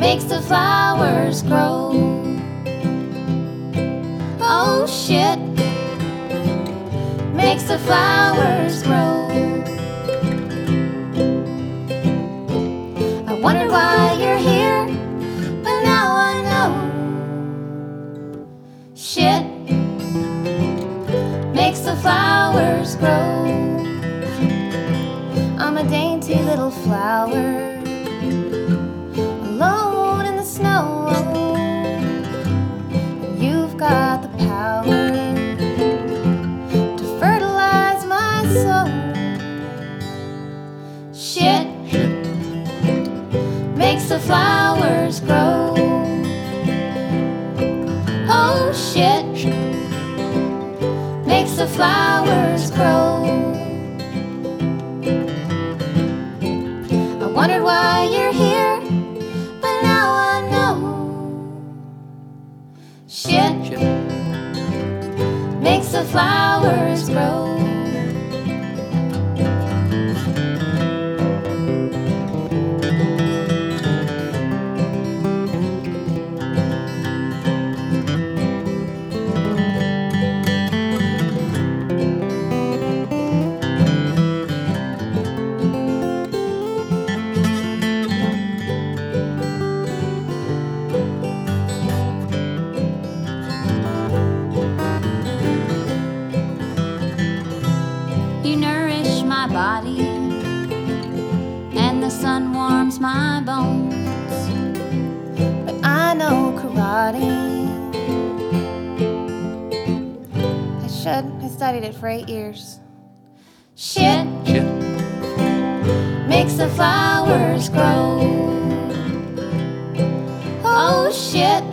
makes the flowers grow. Oh shit, makes the flowers grow. I wondered why you're here, but now I know. Shit makes the flowers grow. I'm a dainty little flower, alone in the snow. You've got the power to fertilize my soul. Shit makes the flowers grow. Oh shit makes the flowers grow. I wondered why you're here, but now I know. Shit makes the flowers grow. You nourish my body, and the sun warms my bones. But I know karate. I studied it for 8 years. Shit makes the flowers grow. Oh shit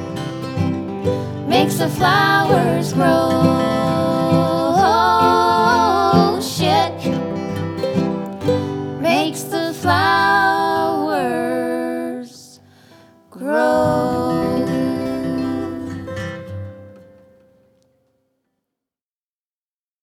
makes the flowers grow. Oh shit